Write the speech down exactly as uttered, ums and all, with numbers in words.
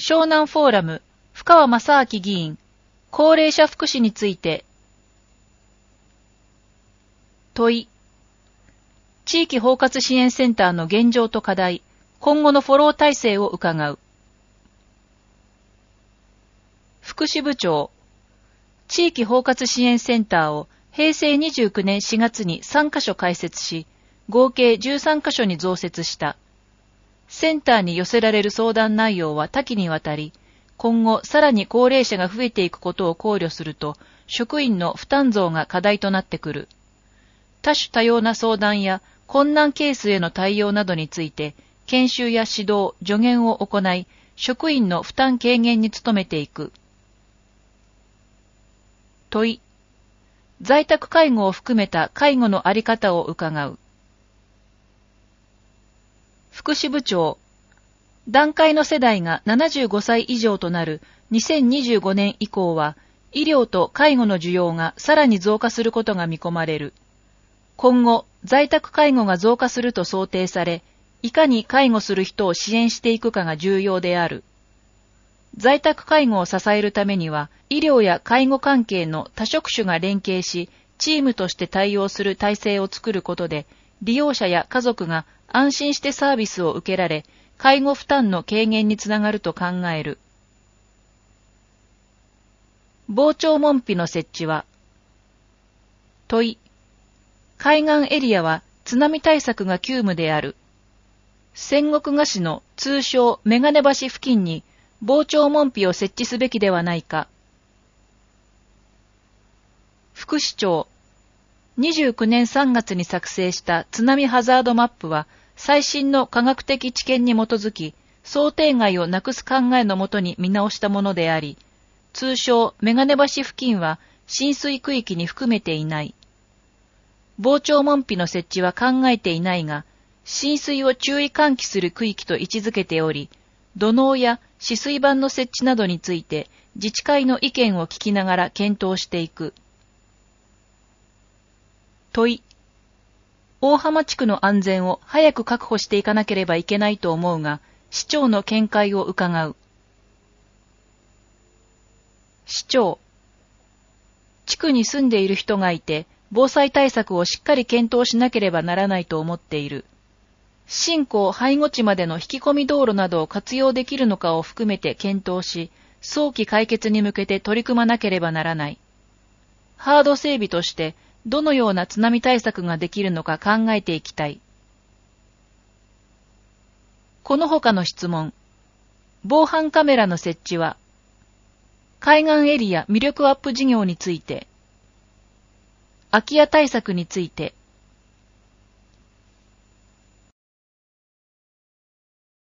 湘南フォーラム、深川正明議員、高齢者福祉について。問い。地域包括支援センターの現状と課題、今後のフォロー体制を伺う。福祉部長。地域包括支援センターをへいせいにじゅうきゅうねんしがつにさんかしょ開設し、合計じゅうさんかしょに増設した。センターに寄せられる相談内容は多岐にわたり、今後さらに高齢者が増えていくことを考慮すると、職員の負担増が課題となってくる。多種多様な相談や困難ケースへの対応などについて、研修や指導、助言を行い、職員の負担軽減に努めていく。問い。在宅介護を含めた介護のあり方を伺う。福祉部長。団塊の世代がななじゅうごさい以上となるにせんにじゅうごねん以降は、医療と介護の需要がさらに増加することが見込まれる。今後、在宅介護が増加すると想定され、いかに介護する人を支援していくかが重要である。在宅介護を支えるためには、医療や介護関係の多職種が連携し、チームとして対応する体制を作ることで、利用者や家族が安心してサービスを受けられ、介護負担の軽減につながると考える。防潮門扉の設置は。問い。海岸エリアは津波対策が急務である。仙石河市の通称メガネ橋付近に防潮門扉を設置すべきではないか。副市長。にじゅうきゅうねんさんがつに作成した津波ハザードマップは、最新の科学的知見に基づき、想定外をなくす考えのもとに見直したものであり、通称メガネ橋付近は浸水区域に含めていない。防潮門扉の設置は考えていないが、浸水を注意喚起する区域と位置づけており、土のうや止水板の設置などについて自治会の意見を聞きながら検討していく。問い。大浜地区の安全を早く確保していかなければいけないと思うが、市長の見解を伺う。市長。地区に住んでいる人がいて、防災対策をしっかり検討しなければならないと思っている。新興背後地までの引き込み道路などを活用できるのかを含めて検討し、早期解決に向けて取り組まなければならない。ハード整備として、どのような津波対策ができるのか考えていきたい。この他の質問。防犯カメラの設置は、海岸エリア魅力アップ事業について、空き家対策について、